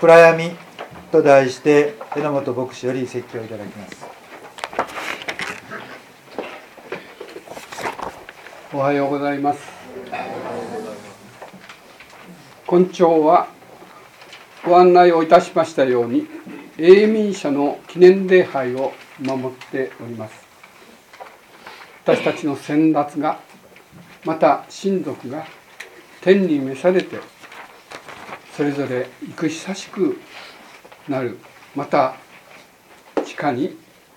暗闇と題して榎本牧師より説教いただきます。 おはようございます。今朝はご案内をいたしましたように永民者の記念礼拝を守っております。私たちの先達がまた親族が天に召されてそれぞれ生久しくなる、また近い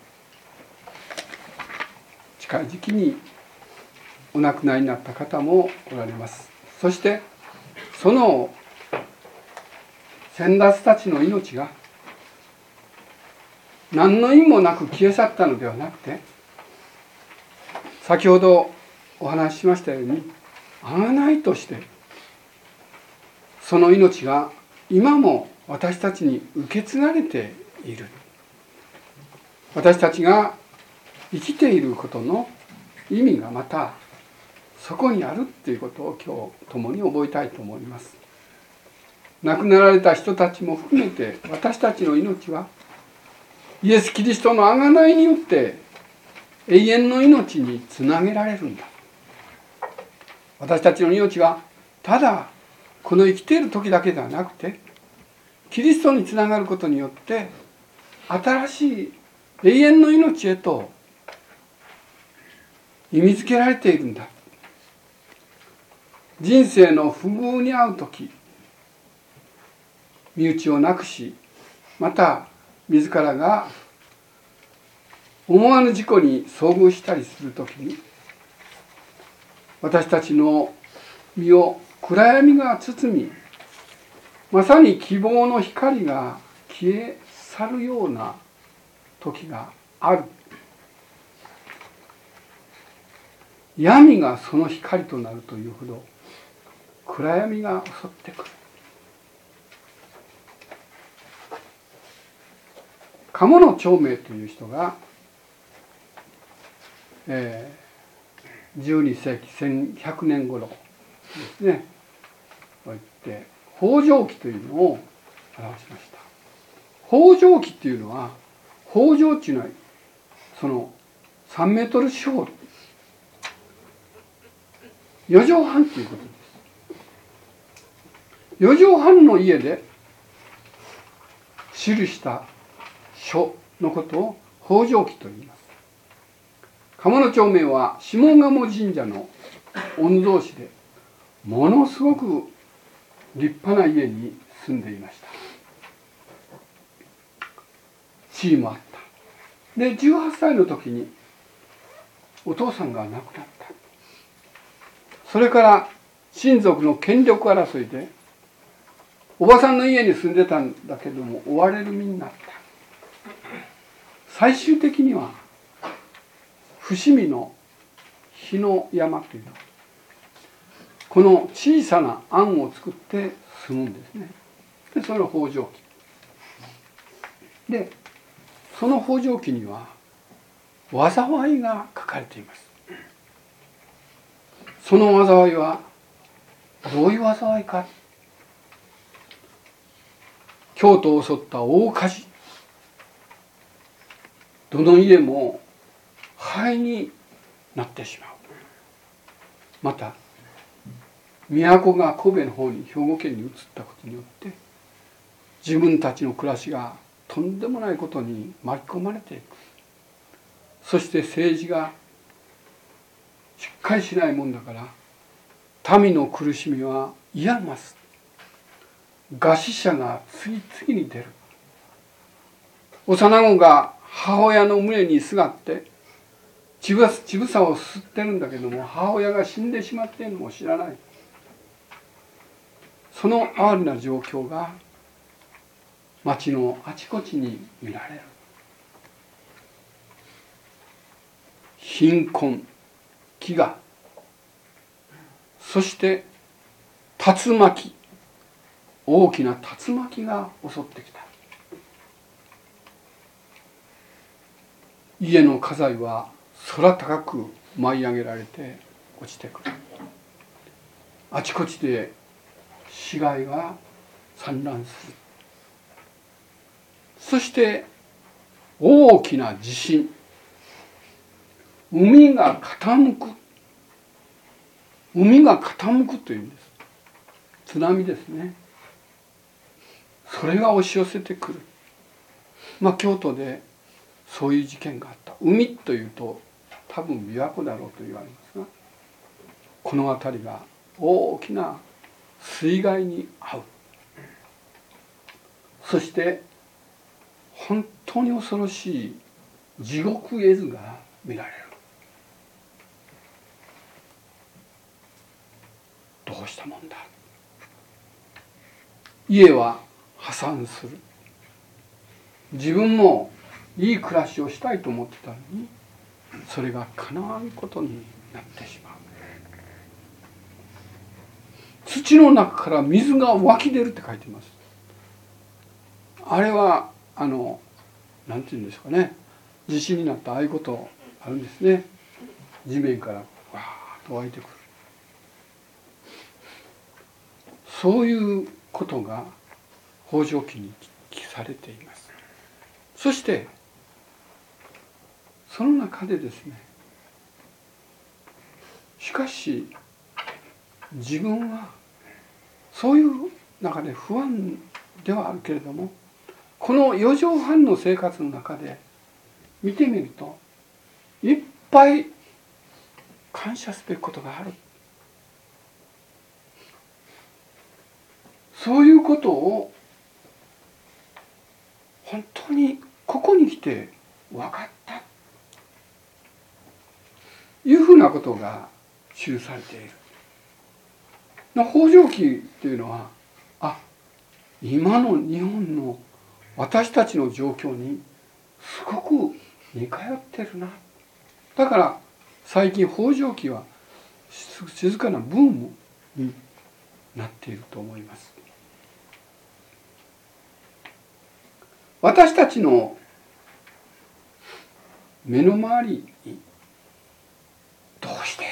時期にお亡くなりになった方もおられます。そしてその先達たちの命が何の意味もなく消え去ったのではなくて、先ほどお話ししましたように贖いとしてその命が今も私たちに受け継がれている。私たちが生きていることの意味がまたそこにあるということを今日共に覚えたいと思います。亡くなられた人たちも含めて私たちの命はイエス・キリストの贖いによって永遠の命につなげられるんだ。私たちの命はただこの生きている時だけではなくてキリストにつながることによって新しい永遠の命へと意味づけられているんだ。人生の不遇に遭う時、身内をなくし、また自らが思わぬ事故に遭遇したりする時に、私たちの身を暗闇が包み、まさに希望の光が消え去るような時がある。闇がその光となるというほど暗闇が襲ってくる。鴨の長明という人が、12世紀1100年頃ですね、こうやって北条記というのを表しました。北条記っていうのは、北条っていうのはその3メートル四方、4畳半ということです。4畳半の家で記した書のことを北条記と言います。鴨の長明は下鴨神社の御曹司で、ものすごく立派な家に住んでいました。地位もあった。で、18歳の時にお父さんが亡くなった。それから親族の権力争いでおばさんの家に住んでたんだけども追われる身になった。最終的には伏見の日の山というの、この小さな庵を作って住むんですね。でそれを北条記で、その北条記には災いが書かれています。その災いはどういう災いか。京都を襲った大火事、どの家も灰になってしまう。また都が神戸の方に、兵庫県に移ったことによって自分たちの暮らしがとんでもないことに巻き込まれていく。そして政治がしっかりしないもんだから民の苦しみは嫌増す。餓死者が次々に出る。幼子が母親の胸にすがって乳房を吸ってるんだけども、母親が死んでしまっているのも知らない。その哀れな状況が町のあちこちに見られる。貧困、飢餓、そして竜巻、大きな竜巻が襲ってきた。家の家財は空高く舞い上げられて落ちてくる。あちこちで死骸が散乱する。 そして大きな地震、海が傾く、海が傾くというんです。津波ですね。それが押し寄せてくる。京都でそういう事件があった。海というと多分琵琶湖だろうと言われますが、この辺りが大きな水害に遭う。そして本当に恐ろしい地獄絵図が見られる。どうしたもんだ。家は破産する。自分もいい暮らしをしたいと思ってたのに、それが叶わんことになってしまう。土の中から水が湧き出るって書いています。あれはなんていうんですかね、地震になったああいうことあるんですね。地面からわーっと湧いてくる。そういうことが方丈記に記されています。そしてその中でですね、しかし自分はそういう中で不安ではあるけれども、この4畳半の生活の中で見てみるといっぱい感謝すべきことがある。そういうことを本当にここに来て分かったいうふうなことが記されている。方丈記というのは、今の日本の私たちの状況にすごく似通ってるな。だから最近方丈記は静かなブームになっていると思います。私たちの目の周りにどうして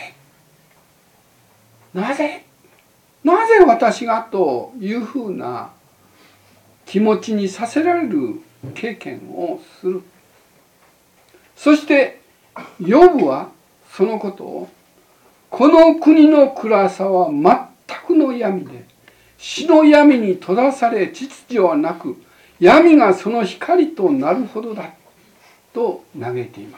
なぜ私がというふうな気持ちにさせられる経験をする。そしてヨブはそのことを、この国の暗さは全くの闇で、死の闇に閉ざされ秩序はなく、闇がその光となるほどだと嘆いています。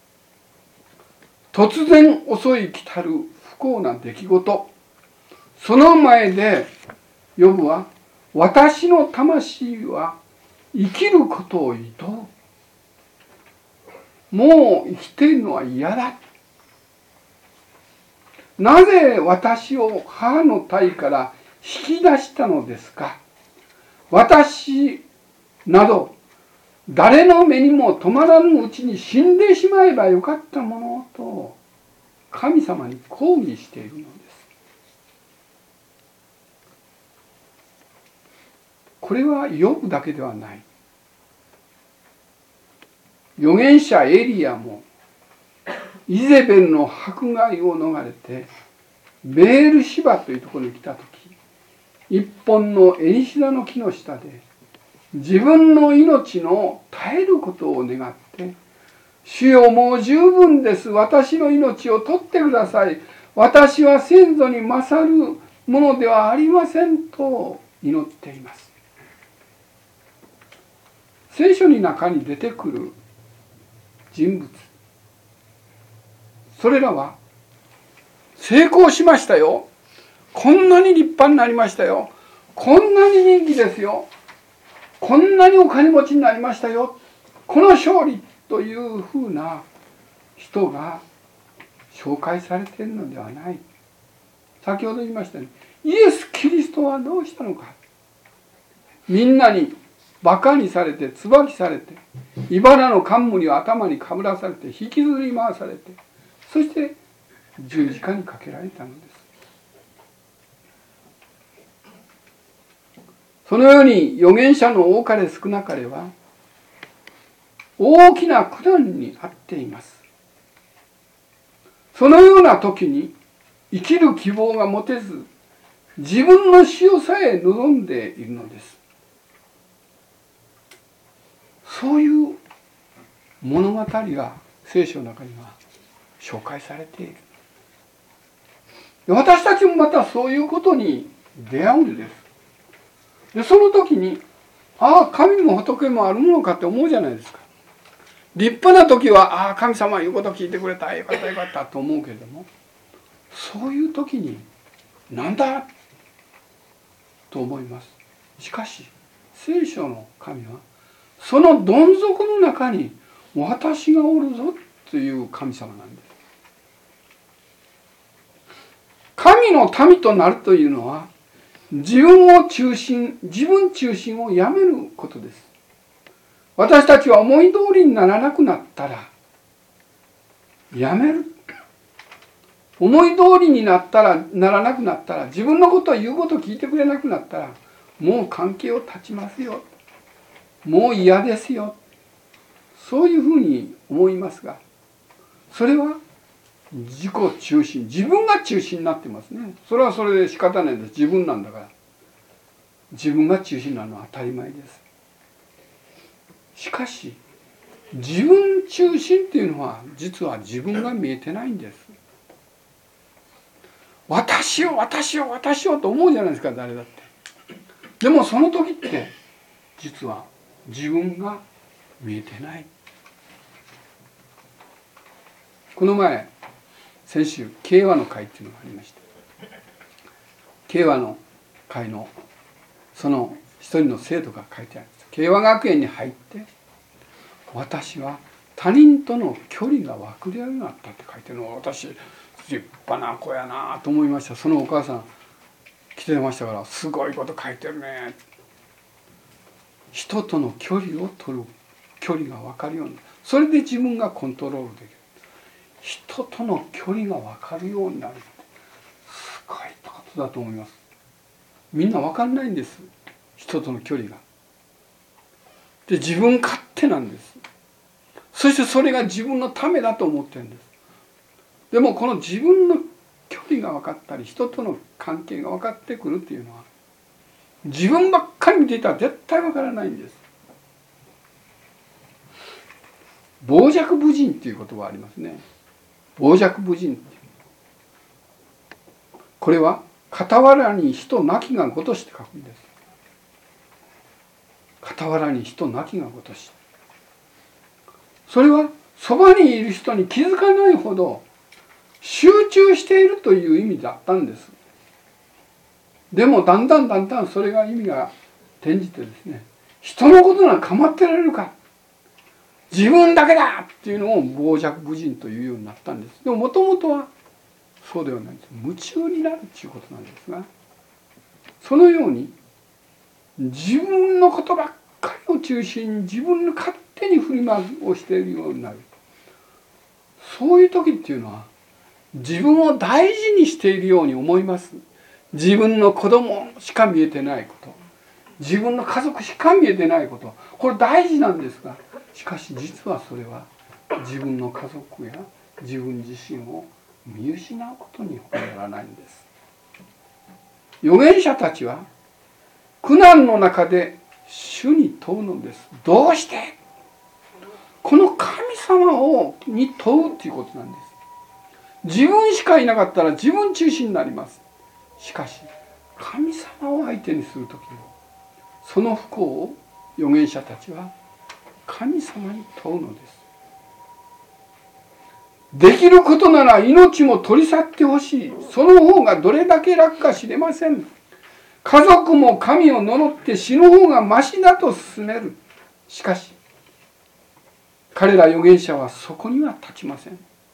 突然襲い来たる不幸な出来事、その前でヨブは、私の魂は生きることを厭う。もう生きているのは嫌だ。なぜ私を母の胎から引き出したのですか。私など誰の目にも止まらぬうちに死んでしまえばよかったものと神様に抗議しているのです。これはヨブだけではない。預言者エリアもイゼベルの迫害を逃れてベールシバというところに来た時、一本のエニシダの木の下で自分の命の絶えることを願って、主よもう十分です、私の命を取ってください、私は先祖に勝るものではありませんと祈っています。聖書の中に出てくる人物、それらは成功しましたよ、こんなに立派になりましたよ、こんなに人気ですよ、こんなにお金持ちになりましたよ、この勝利というふうな人が紹介されているのではない。先ほど言いましたように、イエス・キリストはどうしたのか。みんなにバカにされて、椿されて、茨の冠を頭にかぶらされて、引きずり回されて、そして十字架にかけられたのです。そのように預言者の多かれ少なかれは大きな苦難にあっています。そのような時に生きる希望が持てず、自分の死をさえ望んでいるのです。 そういう物語が聖書の中には紹介されている。私たちもまたそういうことに出会うんです。でその時に、ああ神も仏もあるものかって思うじゃないですか。立派な時は、ああ神様言うこと聞いてくれた、よかったよかったと思うけれども、そういう時になんだと思います。しかし聖書の神はそのどん底の中に私がおるぞという神様なんです。神の民となるというのは自分中心をやめることです。私たちは思い通りにならなくなったらやめる。思い通りにならなくなったら、自分のことを言うことを聞いてくれなくなったら、もう関係を断ちますよ。もう嫌ですよ。そういうふうに思いますが、それは自己中心、自分が中心になってますね。それはそれで仕方ないです。自分なんだから。自分が中心なのは当たり前です。しかし、自分中心っていうのは実は自分が見えてないんです。私をと思うじゃないですか、誰だって。でもその時って実は自分が見えてない。この前先週慶和の会っていうのがありました。慶和の会のその一人の生徒が書いてあるんです。慶和学園に入って私は他人との距離が分かるようになったって書いてるのを、私立派な子やなと思いました。そのお母さん来てましたから、すごいこと書いてるね。人との距離を取る、距離が分かるように、それで自分がコントロールできる。人との距離が分かるようになる。すごいことだと思います。みんな分かんないんです、人との距離が。で自分勝手なんです。そしてそれが自分のためだと思ってるんです。でもこの自分の距離が分かったり、人との関係が分かってくるっていうのは、自分ばっかり見ていたら絶対分からないんです。傍若無人っていう言葉ありますね。傍若無人っていう、これは傍らに人なきがごとしって書くんです。傍らに人なきがごとし、それはそばにいる人に気づかないほど集中しているという意味だったんです。でもだんだんそれが意味が転じてですね、人のことなんか構ってられるか、自分だけだっていうのを傍若無人というようになったんです。でももともとはそうではないんです。夢中になるということなんですが、そのように自分のことばっかりを中心に自分の勝手に振り回をしているようになる。そういう時っていうのは自分を大事にしているように思います。自分の子供しか見えてないこと、自分の家族しか見えてないこと、これ大事なんですが、しかし実はそれは自分の家族や自分自身を見失うことに他ならないんです。預言者たちは苦難の中で主に問うのです。どうして？この神様に問うということなんです。自分しかいなかったら自分中心になります。しかし神様を相手にするときのその不幸を預言者たちは神様に問うのです。できることなら命も取り去ってほしい。その方がどれだけ楽か知れません。家族も神を呪って死ぬ方がましだと勧める。しかし彼ら預言者はそこには立ちません。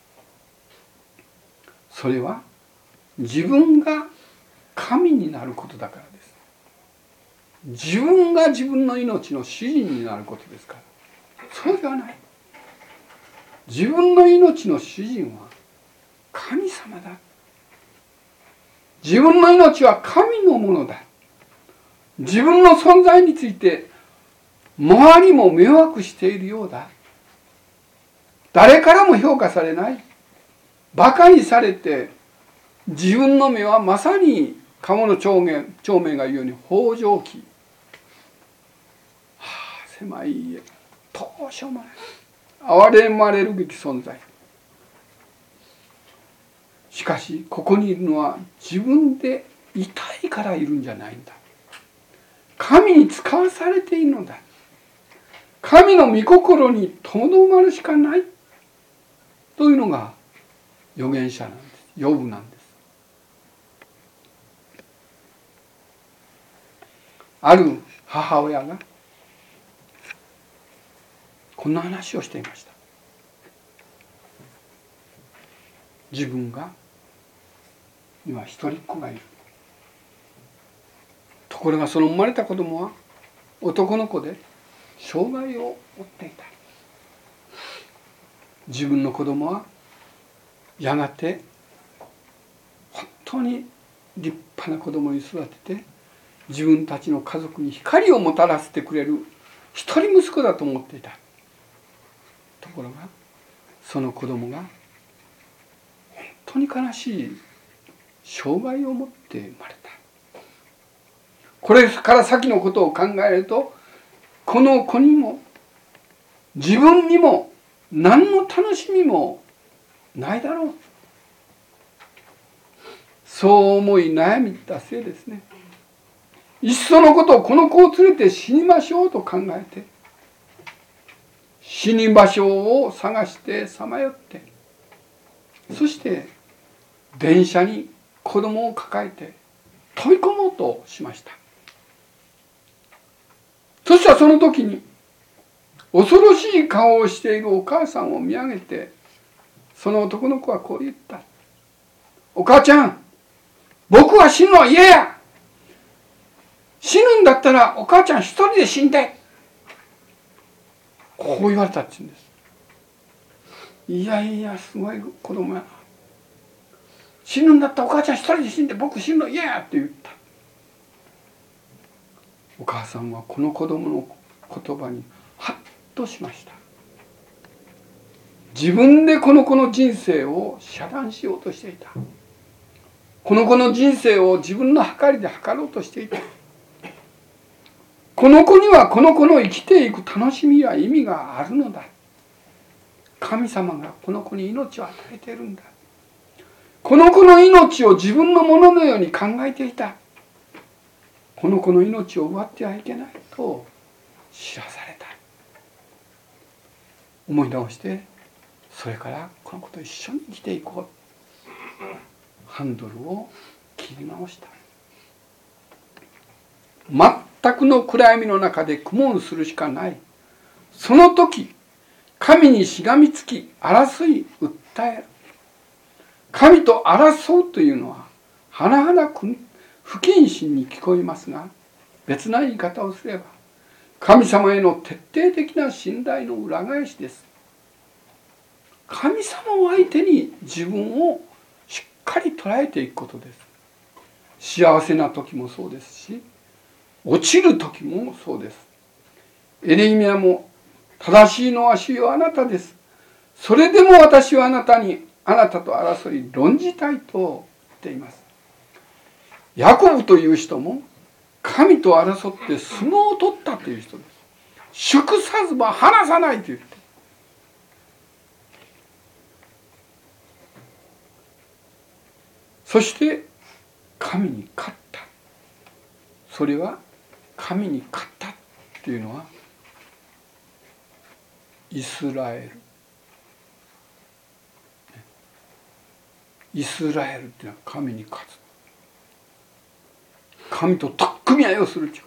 それは自分が神になることだからです。自分が自分の命の主人になることですから。そうではない。自分の命の主人は神様だ。自分の命は神のものだ。自分の存在について周りも迷惑しているようだ。誰からも評価されない。馬鹿にされて、自分の目はまさに鴨の長明が言うように方丈記。狭い家、 どうしようもない憐れまれるべき存在。しかしここにいるのは自分で痛いからいるんじゃないんだ。神に使わされているのだ。神の御心にとどまるしかないというのが預言者なんです。ヨブなんです。ある母親がこんな話をしていました。自分が今一人っ子がいる。ところがその生まれた子供は男の子で障害を負っていた。自分の子供はやがて本当に立派な子供に育てて自分たちの家族に光をもたらせてくれる一人息子だと思っていた。ところがその子供が本当に悲しい障害を持って生まれた。これから先のことを考えるとこの子にも自分にも何の楽しみもないだろう、そう思い悩みたせいですね。いっそのことをこの子を連れて死にましょうと考えて死に場所を探してさまよって、そして電車に子供を抱えて飛び込もうとしました。そしたらその時に恐ろしい顔をしているお母さんを見上げて、その男の子はこう言った。お母ちゃん、僕は死ぬのは嫌や。死ぬんだったらお母ちゃん一人で死んで。こう言われたって言うんです。いやいや、すごい子供やな。死ぬんだったらお母ちゃん一人で死んで、僕死ぬの嫌やって言った。お母さんはこの子供の言葉にハッとしました。自分でこの子の人生を遮断しようとしていた。この子の人生を自分の計りで測ろうとしていた。この子にはこの子の生きていく楽しみや意味があるのだ。神様がこの子に命を与えているんだ。この子の命を自分のもののように考えていた。この子の命を奪ってはいけないと知らされた。思い直して、それからこの子と一緒に生きていこう。ハンドルを切り直した。全くの暗闇の中で苦悶するしかない。その時、神にしがみつき、争い、訴える。神と争うというのは、甚だ不謹慎に聞こえますが、別な言い方をすれば、神様への徹底的な信頼の裏返しです。神様を相手に自分をしっかり捉えていくことです。幸せな時もそうですし、落ちる時もそうです。エレミヤも、正しいのは主よあなたです。それでも私はあなたと争い論じたいと言っています。ヤコブという人も神と争って相撲を取ったという人です。祝さずば離さないと言って、そして神に勝った。それは神に勝ったというのはイスラエル。イスラエルっていうのは神に勝つ。神と取っ組み合いをするという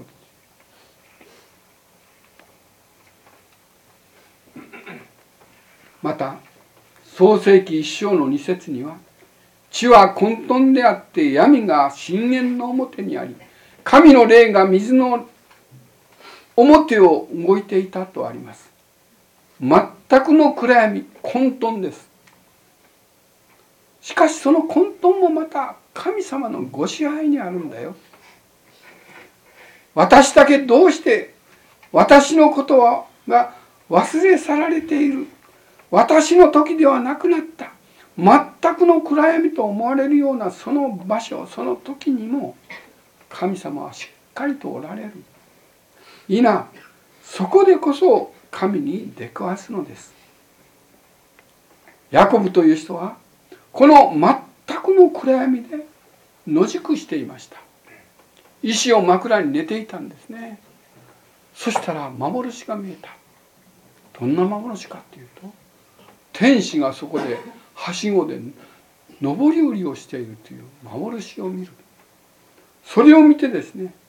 ことです。また創世記1章の2節には、地は混沌であって闇が深淵の表にあり、神の霊が水の表を動いていたとあります。全くの暗闇、混沌です。しかしその混沌もまた神様のご支配にあるんだよ。私だけどうして私のことが忘れ去られている。私の時ではなくなった。全くの暗闇と思われるようなその場所、その時にも神様はしっかりとおられる。いな、そこでこそ神に出くわすのです。ヤコブという人はこの全くの暗闇で野宿していました。石を枕に寝ていたんですね。そしたら幻が見えた。どんな幻かというと、天使がそこではしごで上り下りをしているという幻を見る。それを見てですね、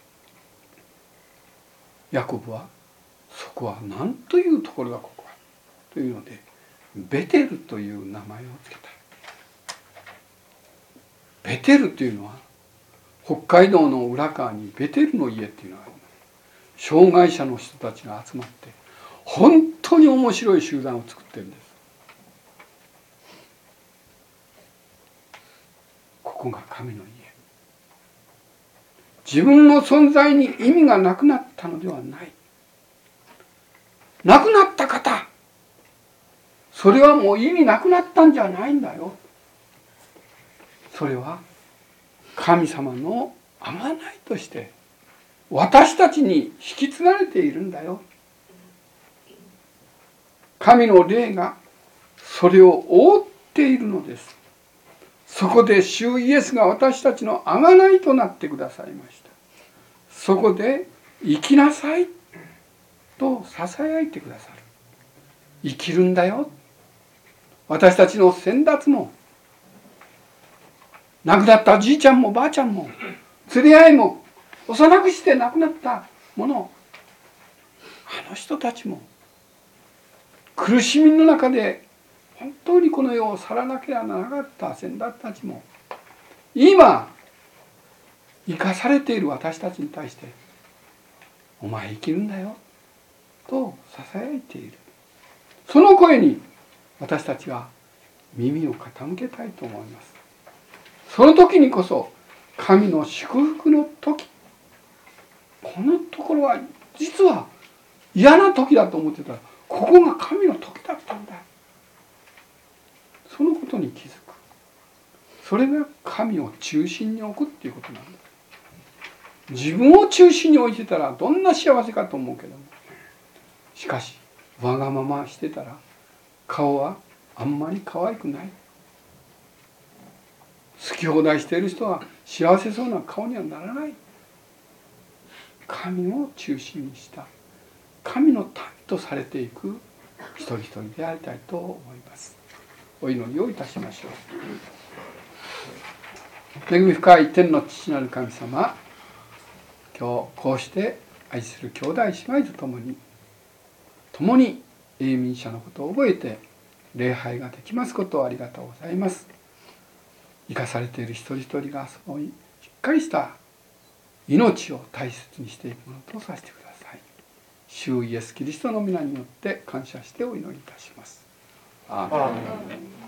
ヤコブはそこは何というところがここかというのでベテルという名前を付けた。ベテルというのは北海道の浦川にベテルの家っていうのがあります。障害者の人たちが集まって本当に面白い集団を作ってるんです。ここが神の家。自分の存在に意味がなくなったのではない。なくなった方、それはもう意味なくなったんじゃないんだよ。それは神様の贖いとして私たちに引き継がれているんだよ。神の霊がそれを覆っているのです。そこで主イエスが私たちの贖いとなってくださいました。そこで生きなさいと囁いてくださる。生きるんだよ。私たちの先達も亡くなったじいちゃんもばあちゃんも連れ合いも幼くして亡くなったもの、あの人たちも苦しみの中で本当にこの世を去らなければならなかった先達たちも今生かされている私たちに対してお前生きるんだよと囁いている。その声に私たちは耳を傾けたいと思います。その時にこそ神の祝福の時、このところは実は嫌な時だと思ってたらここが神の時だったんだ、そのことに気づく。それが神を中心に置くっていうことなんです。自分を中心に置いてたらどんな幸せかと思うけども、しかしわがまましてたら顔はあんまり可愛くない。好き放題している人は幸せそうな顔にはならない。神を中心にした神の民とされていく一人一人でありたいと思います。お祈りをいたしましょう。恵み深い天の父なる神様、今日こうして愛する兄弟姉妹と共に永民者のことを覚えて礼拝ができますことをありがとうございます。生かされている一人一人がそのしっかりした命を大切にしていくものとさせてください。主イエスキリストの皆によって感謝してお祈りいたします。アーメン。